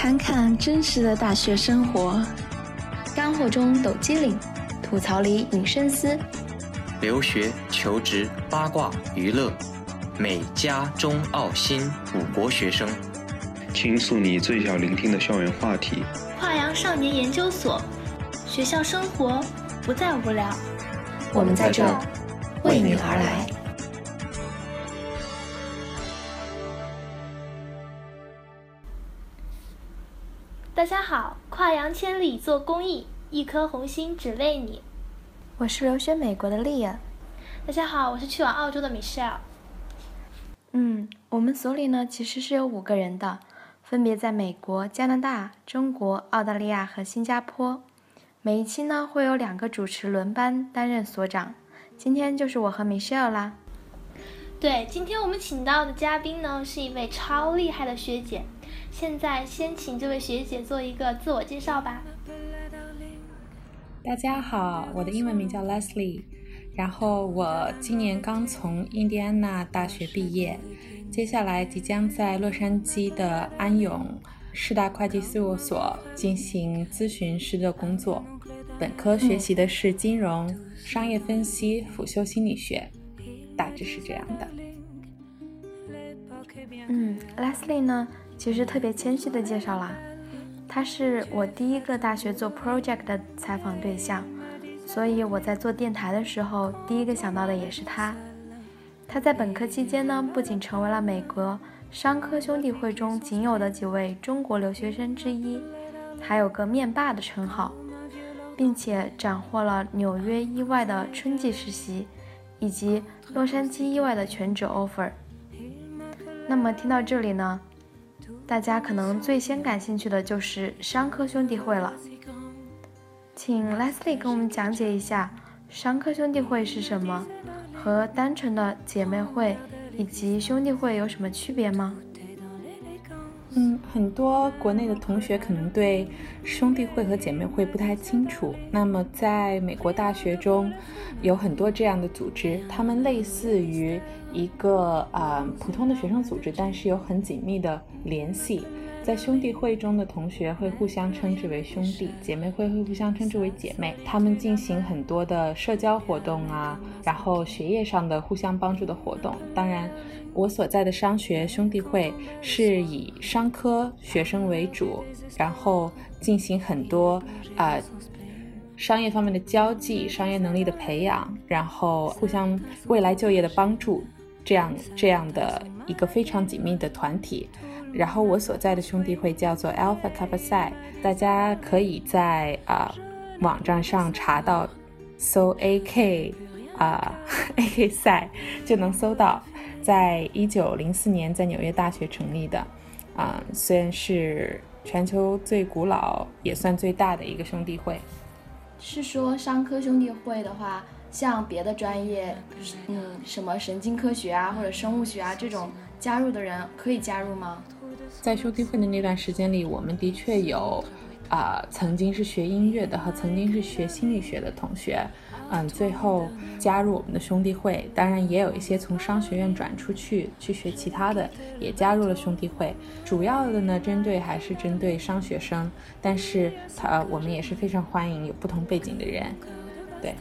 看看真实的大学生活，干货中抖机灵，吐槽里引深思。 留学、求职、八卦、娱乐，美加中澳新5国学生， 倾诉你最想聆听的校园话题。 跨洋少年研究所，学校生活不再无聊， 我们在这为你而来。 大家好，跨洋千里做公益，一颗红心只为你。 我是留学美国的莉亚。 大家好，我是去往澳洲的 Michelle。 我们所里呢其实是有5个人的，分别在美国、加拿大、中国、澳大利亚和新加坡。每一期呢会有2个主持轮班担任所长，今天就是我和 Michelle 啦。 对，今天我们请到的嘉宾呢是一位超厉害的学姐，现在先请这位学姐做一个自我介绍吧。 大家好，我的英文名叫 Leslie， 然后我今年刚从印第安纳大学毕业，接下来即将在洛杉矶的安永世大会计事务所进行咨询师的工作。本科学习的是金融、商业分析，辅修心理学，大致是这样的。 Leslie 呢其实特别谦虚的介绍啦，他是我第一个大学做 project 的采访对象，所以我在做电台的时候第一个想到的也是他。他在本科期间呢不仅成为了美国商科兄弟会中仅有的几位中国留学生之一，还有个面霸的称号，并且斩获了纽约意外的春季实习以及洛杉矶意外的全职 offer。 那么听到这里呢，大家可能最先感兴趣的就是商科兄弟会了。请 Leslie 跟我们讲解一下商科兄弟会是什么，和单纯的姐妹会以及兄弟会有什么区别吗？ 很多国内的同学可能对兄弟会和姐妹会不太清楚。那么在美国大学中有很多这样的组织，它们类似于一个普通的学生组织，但是有很紧密的联系。在兄弟会中的同学会互相称之为兄弟，姐妹会互相称之为姐妹。他们进行很多的社交活动啊，然后学业上的互相帮助的活动。当然我所在的商学兄弟会是以商科学生为主，然后进行很多商业方面的交际、商业能力的培养，然后互相未来就业的帮助，这样的一个非常紧密的团体。然后我所在的兄弟会叫做 Alpha Kappa Psi， 大家可以在网站上查到，搜 AK Psi 就能搜到。在1904年在纽约大学成立的，虽然是全球最古老也算最大的一个兄弟会。 是说商科兄弟会的话，像别的专业什么神经科学啊或者生物学啊这种加入的人可以加入吗？ 在兄弟会的那段时间里，我们的确有曾经是学音乐的和曾经是学心理学的同学最后加入我们的兄弟会。当然也有一些从商学院转出去学其他的，也加入了兄弟会。主要的呢还是针对商学生，但是我们也是非常欢迎有不同背景的人。对，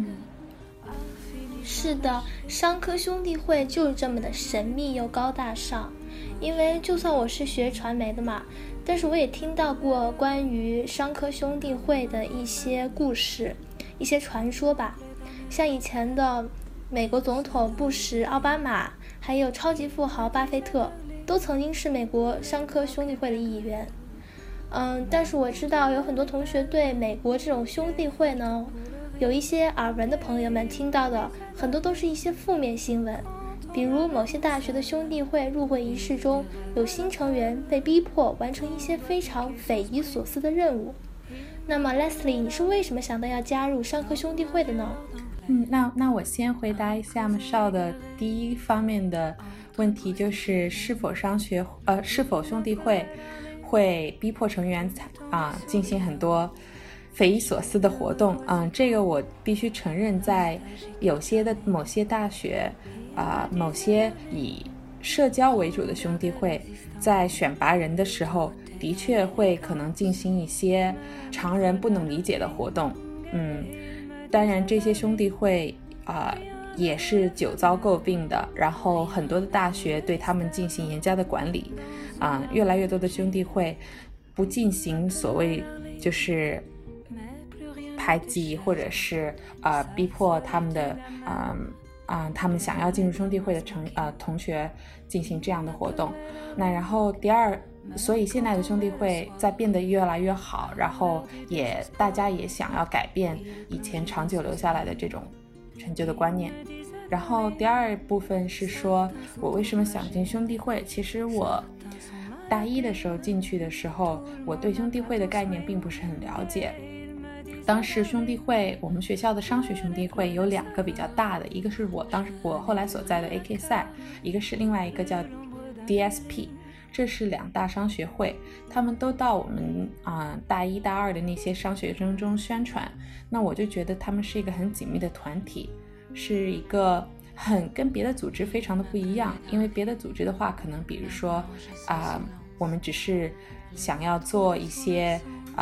是的，商科兄弟会就是这么的神秘又高大上。因为就算我是学传媒的嘛，但是我也听到过关于商科兄弟会的一些故事，一些传说吧。像以前的美国总统布什、奥巴马，还有超级富豪巴菲特，都曾经是美国商科兄弟会的一员。但是我知道有很多同学对美国这种兄弟会呢，有一些耳闻的朋友们听到的很多都是一些负面新闻，比如某些大学的兄弟会入会仪式中，有新成员被逼迫完成一些非常匪夷所思的任务。那么 Leslie， 你是为什么想到要加入商科兄弟会的呢？ 那我先回答一下 Michelle 的第一方面的问题，就是是否兄弟会逼迫成员进行很多匪夷所思的活动。这个我必须承认，在某些大学某些以社交为主的兄弟会在选拔人的时候的确会可能进行一些常人不能理解的活动。当然这些兄弟会也是久遭诟病的，然后很多的大学对他们进行严加的管理。越来越多的兄弟会不进行所谓就是排挤或者是逼迫他们的他们想要进入兄弟会的同学进行这样的活动。那然后所以现在的兄弟会在变得越来越好，然后大家也想要改变以前长久留下来的这种陈旧的观念。然后第二部分是说我为什么想进兄弟会。其实我大一的时候进去的时候，我对兄弟会的概念并不是很了解。当时兄弟会，我们学校的商学兄弟会有2个比较大的，一个是我后来所在的 AK 赛，一个是另外一个叫 DSP， 这是2大商学会，他们都到我们大一大二的那些商学生中宣传。那我就觉得他们是一个很紧密的团体，是一个跟别的组织非常的不一样。因为别的组织的话，可能比如说我们只是想要做一些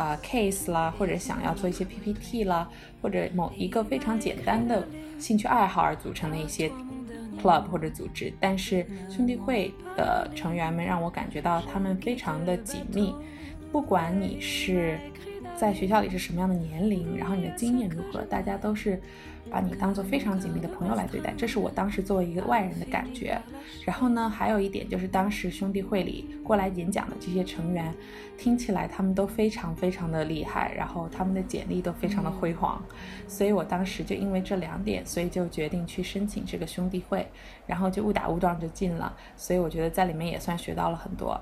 case 啦，或者想要做一些 PPT 啦，或者某一个非常简单的兴趣爱好而组成的一些 club 或者组织。但是兄弟会的成员们让我感觉到他们非常的紧密，不管你是在学校里是什么样的年龄，然后你的经验如何，大家都是把你当作非常紧密的朋友来对待。这是我当时作为一个外人的感觉。然后呢，还有一点就是当时兄弟会里过来演讲的这些成员，听起来他们都非常非常的厉害，然后他们的简历都非常的辉煌。所以我当时就因为这2点，所以就决定去申请这个兄弟会，然后就误打误撞就进了。所以我觉得在里面也算学到了很多。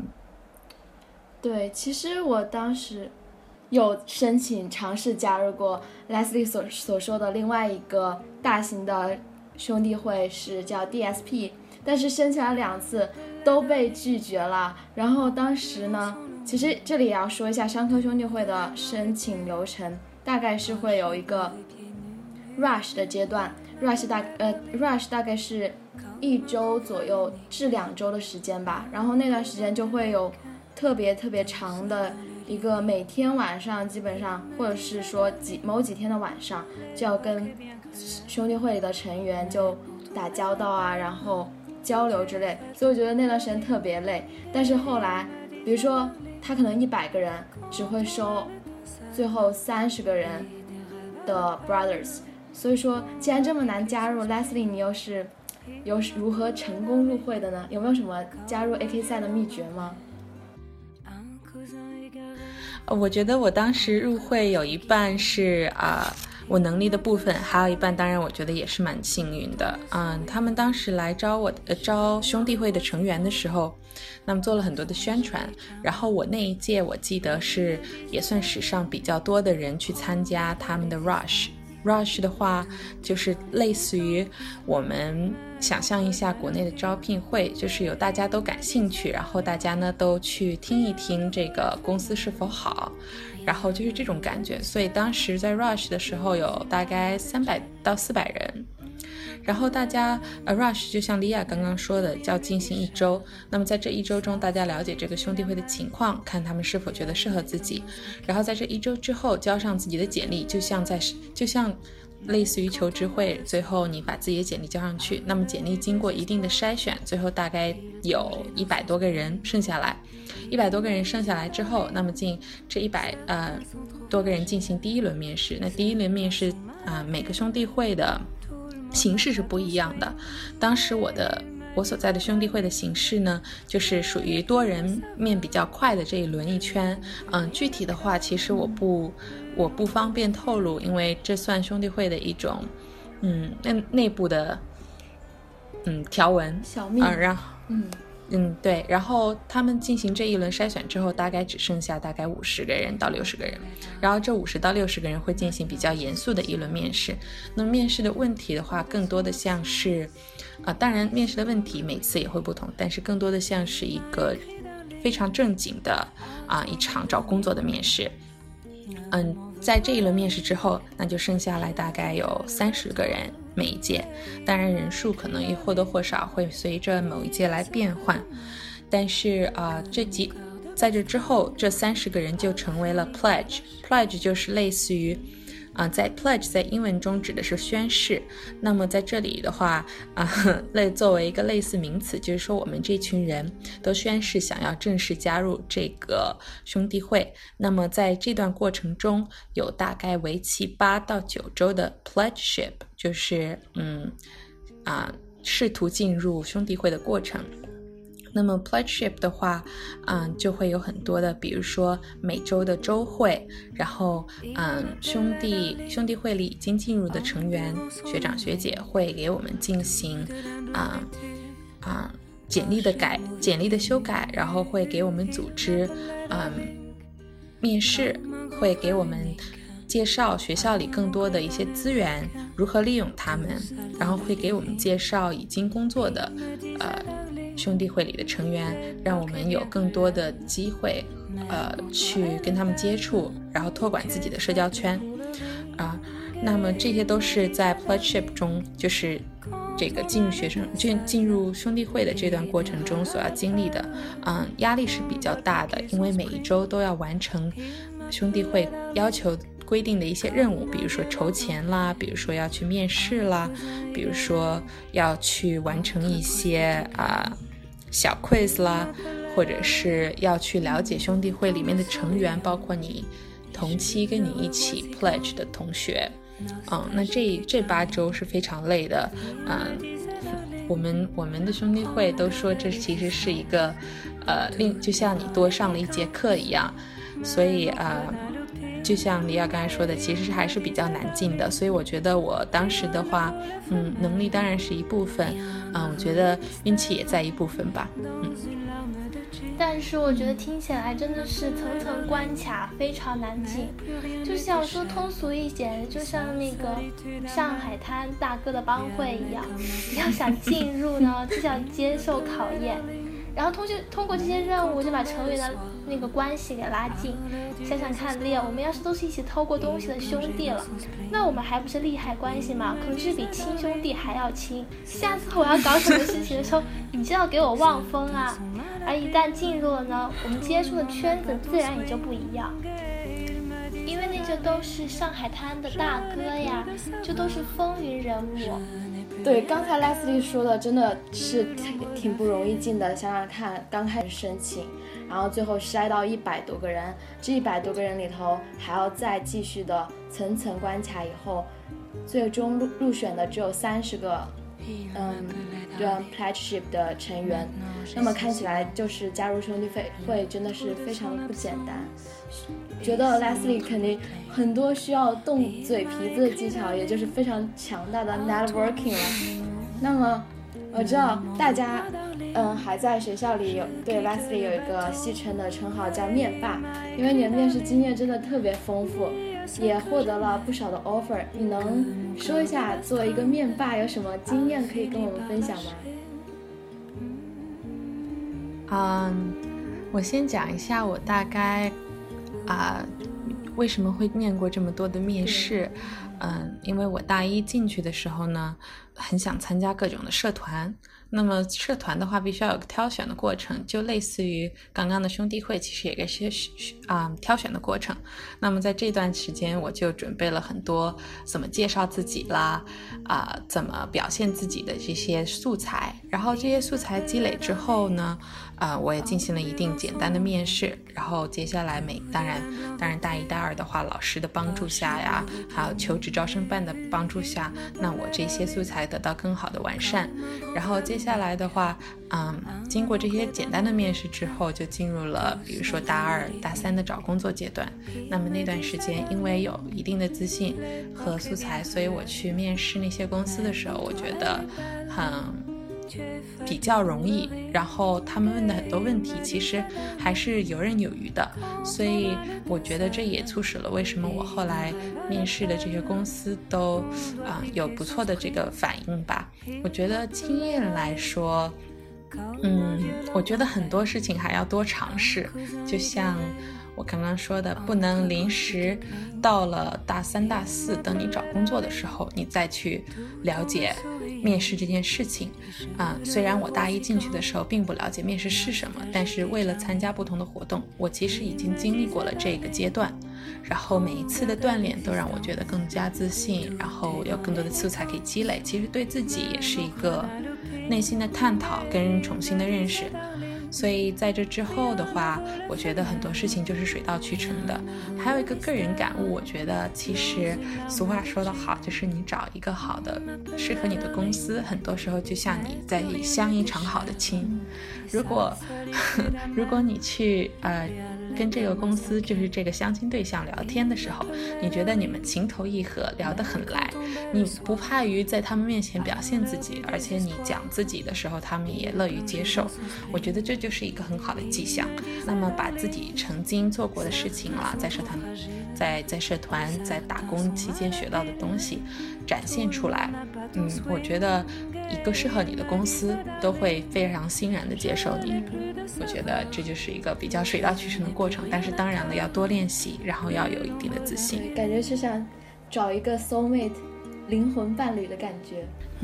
对，其实我当时有申请尝试加入过 Leslie 所说的另外一个大型的兄弟会，是叫 DSP， 但是申请了2次都被拒绝了。然后当时呢，其实这里也要说一下商科兄弟会的申请流程，大概是会有一个 rush 的阶段， rush 大概是1周左右至2周的时间吧。然后那段时间就会有特别特别长的一个每天晚上基本上，或者是说某几天的晚上就要跟兄弟会里的成员就打交道啊，然后交流之类。所以我觉得那段时间特别累。但是后来比如说他可能100个人只会收最后30个人的 brothers， 所以说既然这么难加入， Leslie 你又是如何成功入会的呢？有没有什么加入 AK 赛的秘诀吗？ 我觉得我当时入会有一半是我能力的部分，还有一半当然我觉得也是蛮幸运的。他们当时来招兄弟会的成员的时候，那么做了很多的宣传。然后我那一届我记得是也算史上比较多的人去参加他们的 rush 的话，就是类似于我们想象一下国内的招聘会，就是有大家都感兴趣，然后大家呢都去听一听这个公司是否好，然后就是这种感觉。所以当时在 rush 的时候有大概300到400人，然后大家rush 就像莉亚刚刚说的要进行1周，那么在这1周中大家了解这个兄弟会的情况，看他们是否觉得适合自己，然后在这1周之后交上自己的简历，就像类似于求职会，最后你把自己的简历交上去，那么简历经过一定的筛选，最后大概有100多个人剩下来之后，那么这100多个人进行第1轮面试。那第1轮面试每个兄弟会的形式是不一样的。当时我所在的兄弟会的形式呢，就是属于多人面比较快的这一轮1圈。具体的话其实我不方便透露，因为这算兄弟会的一种内部的条文小秘对。然后他们进行这一轮筛选之后，大概只剩下大概50个人到60个人，然后这50到60个人会进行比较严肃的一轮面试。那么面试的问题的话，更多的像是当然面试的问题每次也会不同，但是更多的像是一个非常正经的一场找工作的面试。在这一轮面试之后，那就剩下来大概有30个人每一届，当然人数可能也或多或少会随着某一届来变换，但是在这之后，这30个人就成为了 pledge 就是类似于在 pledge 在英文中指的是宣誓，那么在这里的话作为一个类似名词，就是说我们这群人都宣誓想要正式加入这个兄弟会。那么在这段过程中有大概为期8到9周的 pledgeship， 就是试图进入兄弟会的过程。那么 pledgeship 的话就会有很多的，比如说每周的周会，然后兄弟会里已经进入的成员学长学姐会给我们进行简历的修改，然后会给我们组织面试，会给我们介绍学校里更多的一些资源如何利用它们，然后会给我们介绍已经工作的兄弟会里的成员，让我们有更多的机会去跟他们接触，然后拓展自己的社交圈那么这些都是在 pledgeship 中，就是这个进入兄弟会的这段过程中所要经历的压力是比较大的，因为每一周都要完成兄弟会要求规定的一些任务，比如说筹钱啦，比如说要去面试啦，比如说要去完成一些小 quiz 啦，或者是要去了解兄弟会里面的成员，包括你同期跟你一起 pledge 的同学那这8周是非常累的我们的兄弟会都说这其实是一个就像你多上了一节课一样，所以就像李亚刚才说的，其实还是比较难进的，所以我觉得我当时的话能力当然是一部分我觉得运气也在一部分吧但是我觉得听起来真的是层层关卡，非常难进。就像说通俗一点，就像那个上海滩大哥的帮会一样，你要想进入呢，就想接受考验，然后通过这些任务就把成员的那个关系给拉近。想想看，Leo，我们要是都是一起偷过东西的兄弟了，那我们还不是利害关系吗？可能是比亲兄弟还要亲。下次我要搞什么事情的时候，你就要给我望风啊！而一旦进入了呢，我们接触的圈子自然也就不一样，因为那就都是上海滩的大哥呀，这都是风云人物。 对，刚才 Leslie 说的真的是挺不容易进的，想想看，刚开始申请，然后最后筛到100多个人，这100多个人里头还要再继续的层层关卡，以后最终入选的只有30个pledgeship 的成员，那么看起来就是加入兄弟会真的是非常不简单。觉得 Leslie 肯定很多需要动嘴皮子的技巧，也就是非常强大的 networking 了。那么我知道大家还在学校里对 Leslie 有一个戏称的称号叫面霸，因为你的面试经验真的特别丰富，也获得了不少的 offer。你能说一下作为一个面霸有什么经验可以跟我们分享吗？我先讲一下我大概为什么会面过这么多的面试。因为我大一进去的时候呢，很想参加各种的社团。那么社团的话必须要有个挑选的过程，就类似于刚刚的兄弟会，其实也有一些挑选的过程。那么在这段时间我就准备了很多怎么介绍自己啦怎么表现自己的这些素材，然后这些素材积累之后呢我也进行了一定简单的面试，然后接下来当然大一大二的话，老师的帮助下呀，还有求职招生办的帮助下，那我这些素材得到更好的完善。然后接下来的话经过这些简单的面试之后，就进入了比如说大二大三的找工作阶段。那么那段时间因为有一定的自信和素材，所以我去面试那些公司的时候，我觉得比较容易，然后他们问的很多问题其实还是游刃有余的，所以我觉得这也促使了为什么我后来面试的这些公司都有不错的这个反应吧。我觉得经验来说我觉得很多事情还要多尝试，就像我刚刚说的，不能临时到了大3、大4，等你找工作的时候，你再去了解面试这件事情。虽然我大1进去的时候并不了解面试是什么，但是为了参加不同的活动，我其实已经经历过了这个阶段。然后每一次的锻炼都让我觉得更加自信，然后有更多的素材可以积累。其实对自己也是一个内心的探讨跟重新的认识。所以在这之后的话，我觉得很多事情就是水到渠成的。还有一个个人感悟，我觉得其实俗话说得好，就是你找一个好的适合你的公司，很多时候就像你在相一场好的亲。如果你去跟这个公司，就是这个相亲对象聊天的时候，你觉得你们情投意合，聊得很来，你不怕于在他们面前表现自己，而且你讲自己的时候他们也乐于接受，我觉得这就是一个很好的迹象。那么把自己曾经做过的事情啦，在社团在打工期间学到的东西展现出来，我觉得一个适合你的公司都会非常欣然的接受你。我觉得这就是一个比较水到渠成的过程，但是当然了，要多练习，然后要有一定的自信。 感觉是想找一个 soulmate 灵魂伴侣的感觉。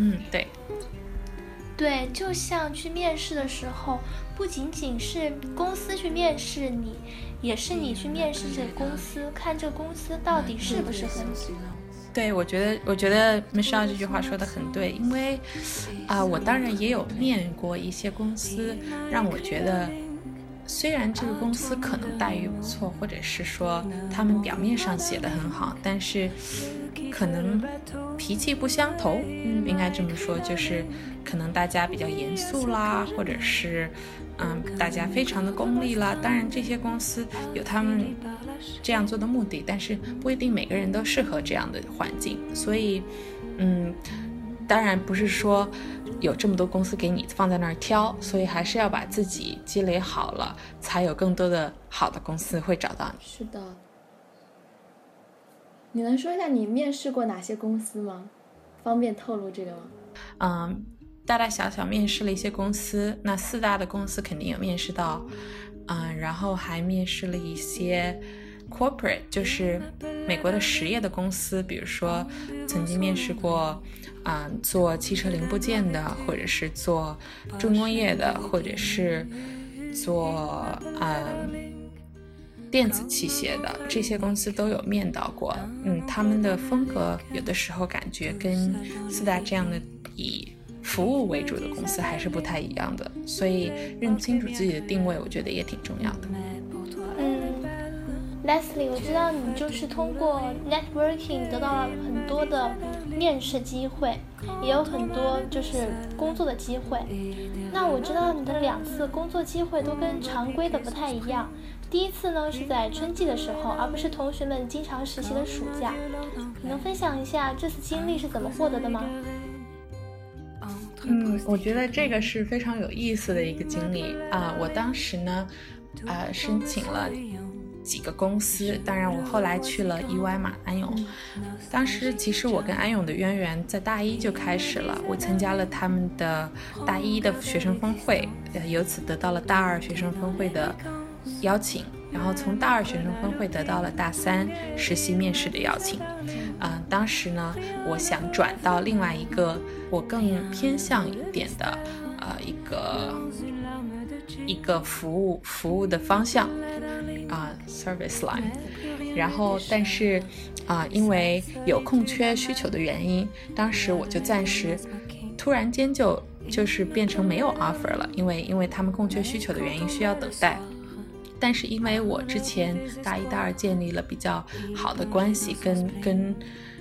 对，就像去面试的时候，不仅仅是公司去面试你，也是你去面试这个公司，看这个公司到底适不适合你。 对，我觉得 Michelle 这句话说得很对，因为我当然也有面过一些公司，让我觉得虽然这个公司可能待遇不错，或者是说他们表面上写得很好，但是可能脾气不相投，应该这么说，就是可能大家比较严肃啦，或者是大家非常的功利啦。当然这些公司有他们这样做的目的，但是不一定每个人都适合这样的环境。所以当然不是说有这么多公司给你放在那儿挑，所以还是要把自己积累好了，才有更多的好的公司会找到你。 是的。你能说一下你面试过哪些公司吗？方便透露这个吗？ 大大小小面试了一些公司，那4大的公司肯定有面试到，然后还面试了一些 corporate， 就是美国的实业的公司，比如说曾经面试过做汽车零部件的，或者是做重工业的，或者是做电子器械的，这些公司都有面到过。他们的风格有的时候感觉跟4大这样的以服务为主的公司还是不太一样的，所以认清楚自己的定位，我觉得也挺重要的。 Leslie， 我知道你就是通过 networking 得到了很多的面试机会，也有很多就是工作的机会。那我知道你的2次工作机会都跟常规的不太一样。第一次呢是在春季的时候，而不是同学们经常实习的暑假。你能分享一下这次经历是怎么获得的吗？ 我觉得这个是非常有意思的一个经历我当时呢申请了几个公司，当然我后来去了EY嘛，安永。当时其实我跟安永的渊源在大1就开始了，我参加了他们的大1的学生峰会，由此得到了大2学生峰会的邀请，然后从大2学生峰会得到了大3实习面试的邀请。当时呢我想转到另外一个我更偏向一点的一个服务的方向service line， 然后但是因为有空缺需求的原因，当时我就暂时突然间就是变成没有 offer 了，因为他们空缺需求的原因需要等待。但是因为我之前大1大2建立了比较好的关系，跟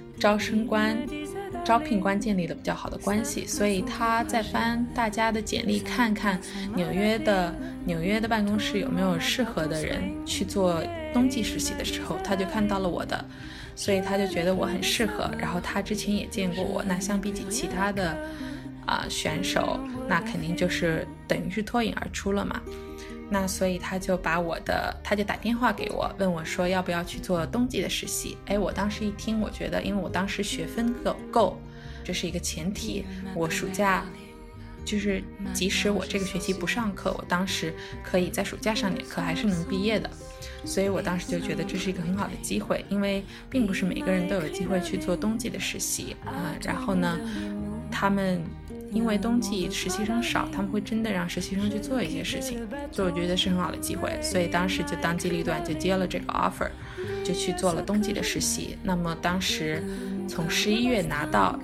招聘官建立了比较好的关系，所以他在翻大家的简历，看看纽约的办公室有没有适合的人去做冬季实习的时候，他就看到了我的，所以他就觉得我很适合。然后他之前也见过我，那相比起其他的选手，那肯定就是等于是脱颖而出了嘛。那所以他就打电话给我，问我说要不要去做冬季的实习。我当时一听，我觉得因为我当时学分够，这是一个前提，我暑假就是即使我这个学期不上课，我当时可以在暑假上点课还是能毕业的。所以我当时就觉得这是一个很好的机会，因为并不是每个人都有机会去做冬季的实习然后呢他们因为冬季实习生少，他们会真的让实习生去做一些事情，所以我觉得是很好的机会，所以当时就当机立断就接了这个 offer， 就去做了冬季的实习。那么当时从11月拿到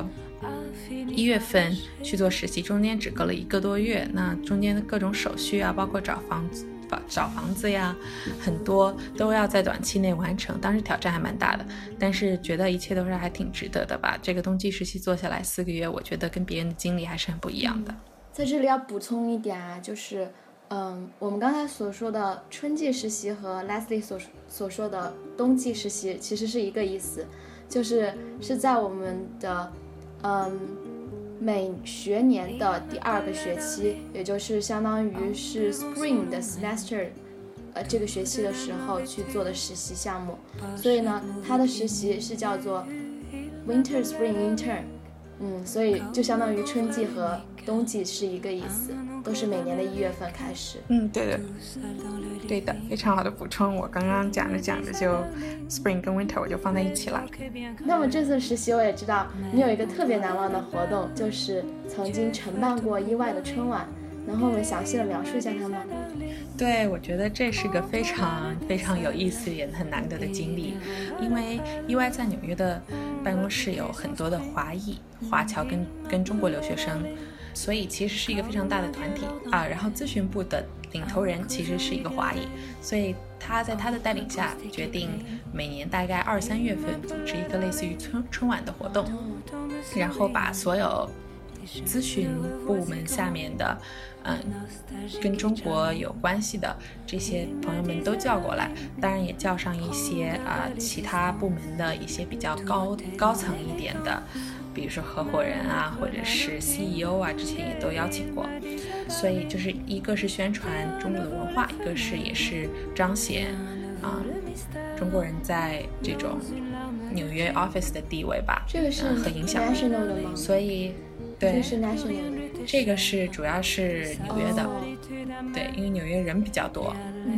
1月份去做实习，中间只隔了1个多月，那中间的各种手续啊，包括找房子呀，很多都要在短期内完成，当时挑战还蛮大的，但是觉得一切都是还挺值得的吧。这个冬季实习做下来4个月，我觉得跟别人的经历还是很不一样的。 在这里要补充一点啊，就是我们刚才所说的春季实习和 Leslie 所说的冬季实习其实是一个意思，就是在我们的每学年的第2个学期，也就是相当于是 Spring 的 semester，这个学期的时候去做的实习项目。所以呢，它的实习是叫做 Winter Spring Intern，所以就相当于春季和冬季是一个意思，都是每年的1月份开始。 对的，非常好的补充。我刚刚讲着就 Spring 跟 Winter 我就放在一起了。 那么这次实习我也知道你有一个特别难忘的活动，就是曾经承办过EY的春晚，能和我们详细的描述一下它吗？ 对，我觉得这是个非常非常有意思也很难得的经历，因为EY在纽约的办公室有很多的华侨跟中国留学生，所以其实是一个非常大的团体然后咨询部的领头人其实是一个华裔，所以他在他的带领下决定每年大概2、3月份组织一个类似于春晚的活动，然后把所有咨询部门下面的跟中国有关系的这些朋友们都叫过来，当然也叫上一些其他部门的一些比较高层一点的，比如说合伙人啊，或者是 CEO 啊，之前也都邀请过。所以就是一个是宣传中国的文化，一个是也是彰显中国人在这种纽约 office 的地位吧， 这个是和影响力。 national 的吗？ 所以对， 这是 national 的。 这个是主要是纽约的，对，因为纽约人比较多。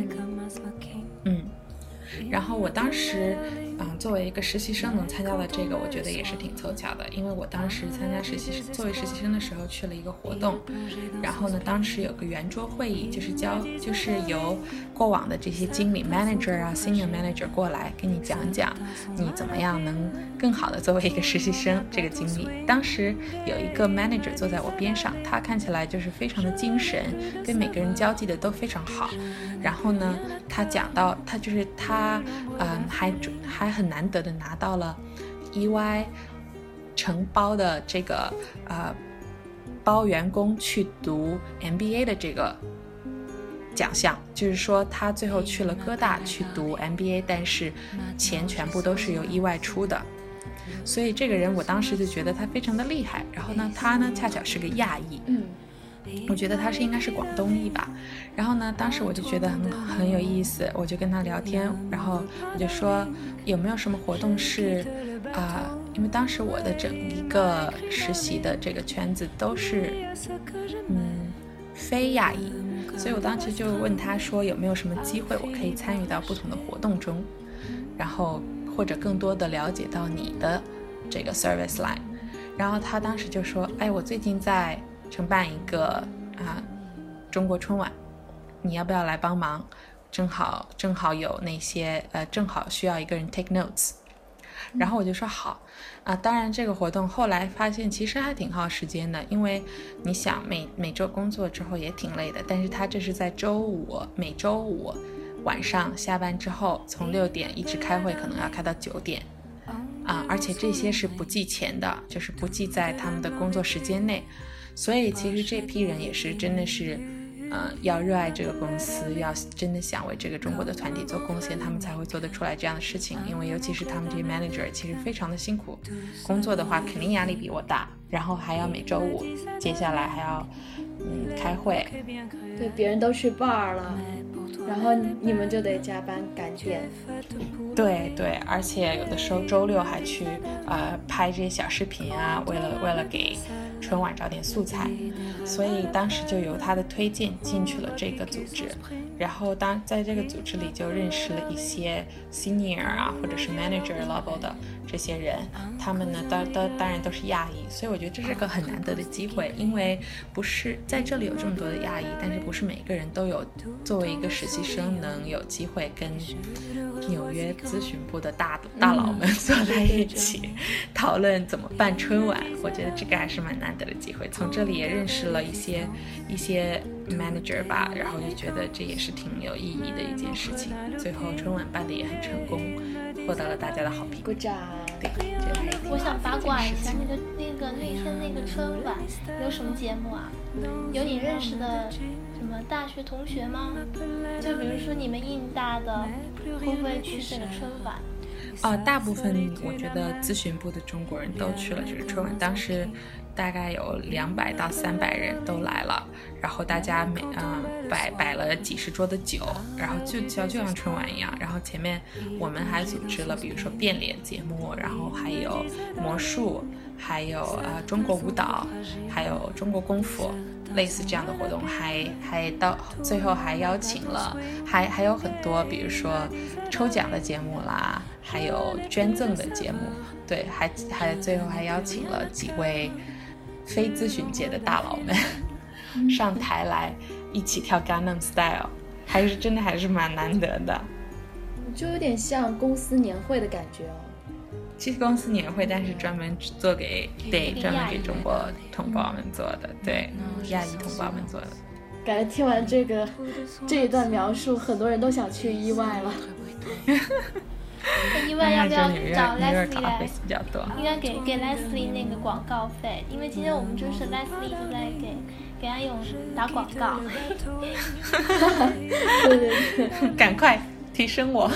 然后我当时作为一个实习生能参加的这个，我觉得也是挺凑巧的，因为我当时作为实习生的时候去了一个活动，然后呢，当时有个圆桌会议，就是由过往的这些经理 manager 啊 senior manager 过来跟你讲讲你怎么样能更好的作为一个实习生这个经历。当时有一个 manager 坐在我边上，他看起来就是非常的精神，跟每个人交际的都非常好。然后呢，他讲到他还很难得的拿到了 EY 承包的这个包员工去读 MBA 的这个奖项，就是说他最后去了哥大去读 MBA， 但是钱全部都是由 EY 出的。所以这个人我当时就觉得他非常的厉害。然后呢，他呢恰巧是个亚裔，我觉得他应该是广东裔吧。然后呢，当时我就觉得很有意思，我就跟他聊天，然后我就说有没有什么活动是因为当时我的整一个实习的这个圈子都是非亚裔，所以我当时就问他说有没有什么机会我可以参与到不同的活动中，然后或者更多的了解到你的这个 service line。 然后他当时就说我最近在承办一个中国春晚，你要不要来帮忙？正好有那些正好需要一个人 take notes。 然后我就说好当然这个活动后来发现其实还挺耗时间的，因为你想每周工作之后也挺累的，但是他这是在每周五晚上下班之后从6点一直开会，可能要开到9点而且这些是不计钱的，就是不计在他们的工作时间内。所以其实这批人也是真的是要热爱这个公司，要真的想为这个中国的团体做贡献，他们才会做得出来这样的事情。因为尤其是他们这些 manager 其实非常的辛苦，工作的话肯定压力比我大，然后还要每周五接下来还要开会， 对，别人都去 bar 了，然后你们就得加班赶点。 对，而且有的时候周六还去拍这些小视频为了给春晚找点素材，所以当时就由他的推荐进去了这个组织。然后在这个组织里就认识了一些 senior 啊，或者是 manager level 的这些人，他们呢当然都是亚裔，所以我觉得这是个很难得的机会，因为不是在这里有这么多的亚裔，但是不是每个人都有作为一个实习生能有机会跟纽约咨询部的大佬们坐在一起讨论怎么办春晚。我觉得这个还是蛮难得的机会，从这里也认识了一些 manager 吧，然后就觉得这也是挺有意义的一件事情。最后春晚办的也很成功，获得了大家的好评。 鼓掌。 对，这还是挺好的我想八卦一下，那天那个春晚有什么节目啊？有你认识的什么大学同学吗？就比如说你们印大的会不会去这个春晚？ 大部分我觉得咨询部的中国人都去了这个春晚，当时大概有200到300人都来了，然后大家摆了几十桌的酒，然后就像春晚一样。然后前面我们还组织了比如说变脸节目，然后还有魔术，还有中国舞蹈，还有中国功夫，类似这样的活动，还到最后还邀请了还有很多比如说抽奖的节目啦，还有捐赠的节目。对，还最后还邀请了几位非咨询界的大佬们上台来一起跳 Gangnam Style， 还是蛮难得的， 就有点像公司年会的感觉哦。 其实公司年会，但是专门给中国同胞们做的，对，亚裔同胞们做的。 感觉听完这一段描述，很多人都想去意外了。 意外要不要找 Leslie 来？ 比较多， 应该给 Leslie 那个广告费，因为今天我们就是 Leslie 就在给安永打广告。 对， 赶快提升我。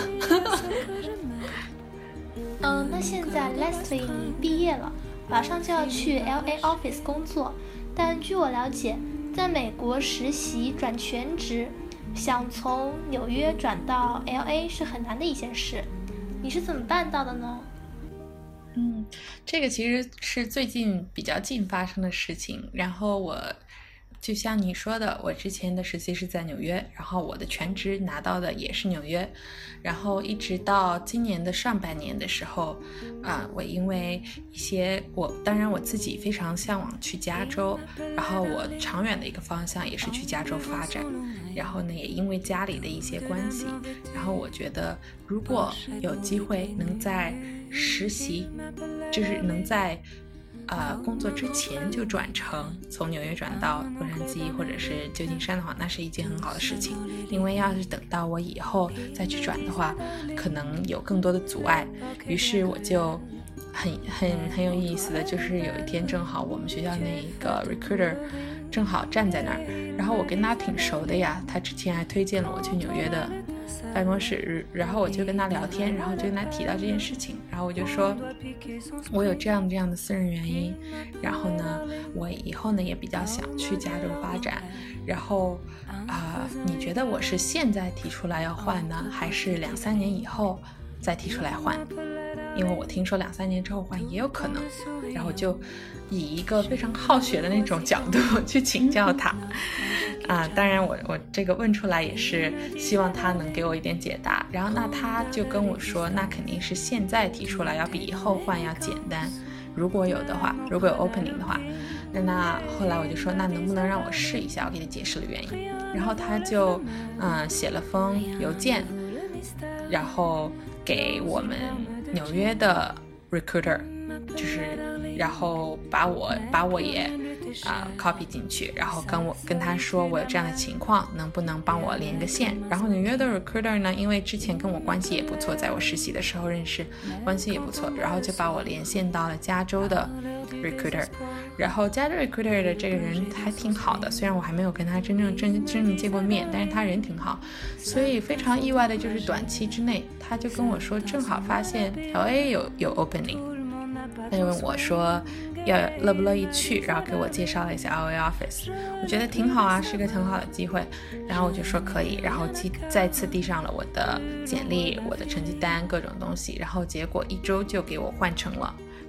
那现在 Leslie 你毕业了，马上就要去 LA office 工作，但据我了解，在美国实习转全职，想从纽约转到 LA 是很难的一件事，你是怎么办到的呢？ 这个其实是最近比较近发生的事情。然后我就像你说的，我之前的实习是在纽约，然后我的全职拿到的也是纽约，然后一直到今年的上半年的时候，我因为当然我自己非常向往去加州，然后我长远的一个方向也是去加州发展，然后呢也因为家里的一些关系，然后我觉得如果有机会能在实习，就是能在工作之前就转成从纽约转到洛杉矶或者是旧金山的话，那是一件很好的事情。因为要是等到我以后再去转的话，可能有更多的阻碍。于是我就很有意思的，就是有一天正好我们学校那一个 recruiter 正好站在那儿，然后我跟他挺熟的呀，他之前还推荐了我去纽约的办公室，然后我就跟他聊天，然后就跟他提到这件事情，然后我就说我有这样的私人原因，然后呢我以后呢也比较想去加州发展，然后你觉得我是现在提出来要换呢，还是2-3年以后再提出来换？因为我听说2-3年之后换也有可能，然后就以一个非常好学的那种角度去请教他。当然我这个问出来也是希望他能给我一点解答，然后那他就跟我说，那肯定是现在提出来要比以后换要简单，如果有 opening 的话，那后来我就说那能不能让我试一下，我给他解释了原因，然后他就写了封邮件，然后给我们纽约的 recruiter， 就是然后把我也copy 进去，然后跟他说我有这样的情况，能不能帮我连个线。然后纽约的 recruiter 呢，因为之前跟我关系也不错，在我实习的时候认识，关系也不错，然后就把我连线到了加州的 recruiter。然后加州 recruiter 的这个人还挺好的，虽然我还没有跟他真正见过面，但是他人挺好，所以非常意外的就是短期之内他就跟我说正好发现 LA 有 opening， 他就问我说乐不乐意去，然后给我介绍了一下 LA office， 我觉得挺好啊，是个很好的机会，然后我就说可以，然后再次递上了我的简历，我的成绩单，各种东西，然后结果1周就给我换成了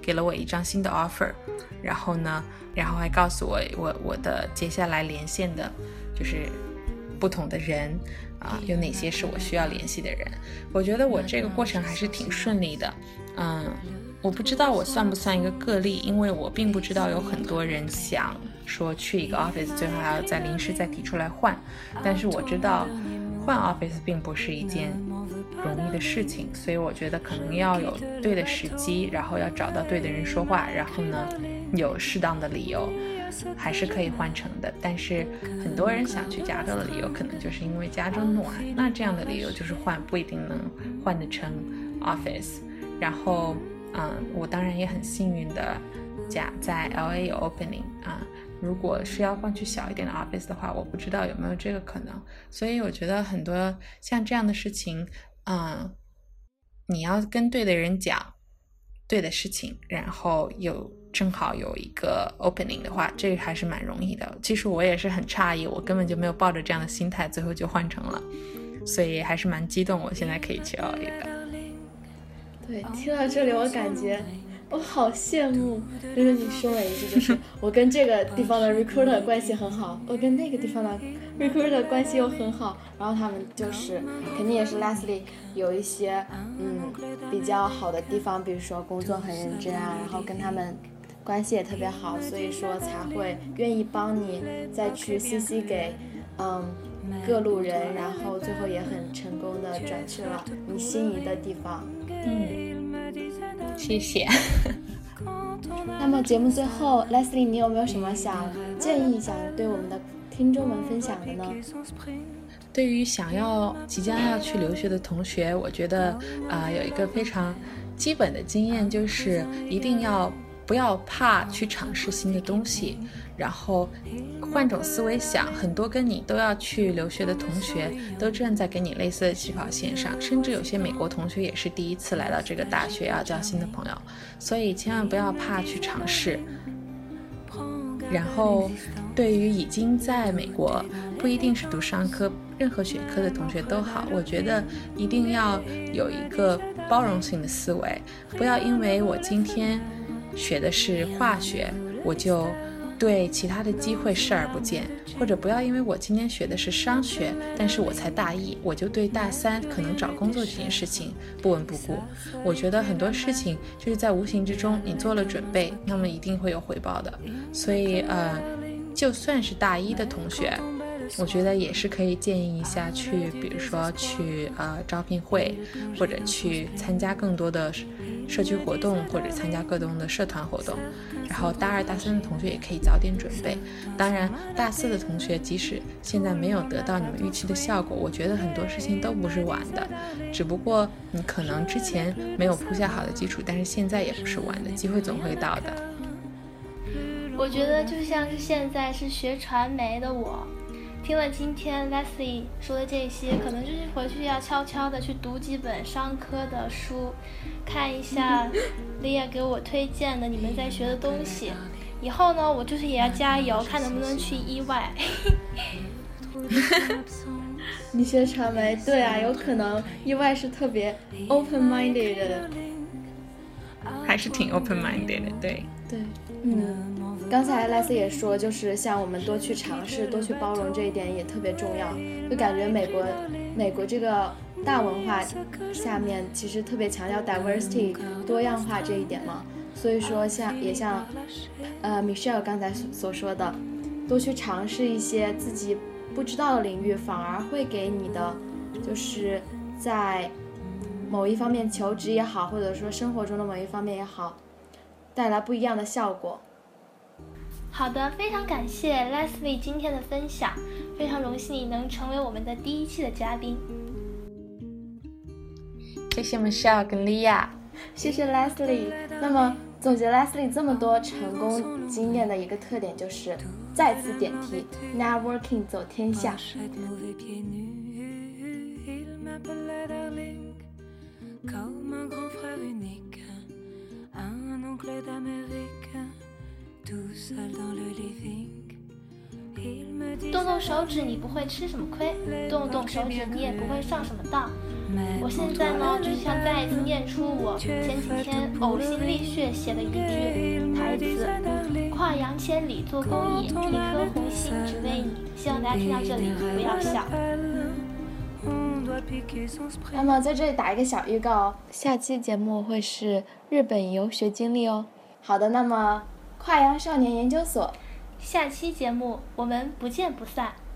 给了我一张新的 offer， 然后还告诉我的接下来连线的就是不同的人有哪些是我需要联系的人。我觉得我这个过程还是挺顺利的。我不知道我算不算一个个例，因为我并不知道有很多人想说去一个 office 最后还要临时再提出来换，但是我知道换 office 并不是一件容易的事情，所以我觉得可能要有对的时机，然后要找到对的人说话，然后呢有适当的理由还是可以换成的。但是很多人想去加州的理由可能就是因为加州暖，那这样的理由就是换不一定能换得成 office。 然后我当然也很幸运的在 LA 有 opening 如果是要换去小一点的 office 的话，我不知道有没有这个可能。所以我觉得很多像这样的事情你要跟对的人讲对的事情，然后正好有一个 opening 的话，这个还是蛮容易的。其实我也是很诧异，我根本就没有抱着这样的心态，最后就换成了，所以还是蛮激动我现在可以去 LA 的。 对，听到这里我感觉我好羡慕，就是你说了一句，就是我跟这个地方的 recruiter 关系很好，我跟那个地方的 recruiter 关系又很好，然后他们就是肯定也是 Leslie 有一些比较好的地方，比如说工作很认真然后跟他们关系也特别好，所以说才会愿意帮你再去 CC 给各路人，然后最后也很成功的转去了你心仪的地方。 谢谢。 那么节目最后 Leslie 你有没有什么建议想对我们的听众们分享的呢？ 对于即将要去留学的同学，我觉得有一个非常基本的经验，就是一定不要怕去尝试新的东西，然后换种思维想，很多跟你都要去留学的同学都站在跟你类似的起跑线上，甚至有些美国同学也是第一次来到这个大学要交新的朋友，所以千万不要怕去尝试。然后对于已经在美国不一定是读商科任何学科的同学都好，我觉得一定要有一个包容性的思维，不要因为我今天学的是化学我就对其他的机会视而不见，或者不要因为我今天学的是商学但是我才大一我就对大三可能找工作这件事情不闻不顾。我觉得很多事情就是在无形之中你做了准备，那么一定会有回报的。所以就算是大一的同学，我觉得也是可以建议一下比如说去招聘会，或者去参加更多的社区活动，或者参加各种的社团活动。然后大二大三的同学也可以早点准备。当然大四的同学即使现在没有得到你们预期的效果，我觉得很多事情都不是晚的，只不过你可能之前没有铺下好的基础，但是现在也不是晚的，机会总会到的。 我觉得就像是现在是学传媒的我，听了今天 Leslie 说的这些，可能就是回去要悄悄的去读几本商科的书，看一下 Lia 给我推荐的你们在学的东西。以后呢，我就是也要加油，看能不能去EY。 你学传媒，对啊，有可能EY是特别 open-minded 的， 还是挺 open-minded 的，对。 刚才莱斯也说，就是像我们多去尝试多去包容，这一点也特别重要。就感觉美国这个大文化下面其实特别强调 diversity 多样化这一点嘛，所以说像Michelle 刚才所说的，多去尝试一些自己不知道的领域，反而会给你的就是在某一方面求职也好，或者说生活中的某一方面也好，带来不一样的效果。 好的，非常感谢 Leslie 今天的分享，非常荣幸你能成为我们的第一期的嘉宾。 谢谢 Michelle 跟 Lia， 谢谢 Leslie。那么总结 Leslie 这么多成功经验的一个特点就是再次点题 networking 走天下。 动动手指你不会吃什么亏，动动手指你也不会上什么当。 我现在呢，只想再一次念出我前几天呕心沥血写的一句台词：跨洋千里做公益，一颗红心只为你。希望大家听到这里不要笑。 那么在这里打一个小预告，下期节目会是日本游学经历哦。好的，那么跨洋少年研究所， 下期节目我们不见不散。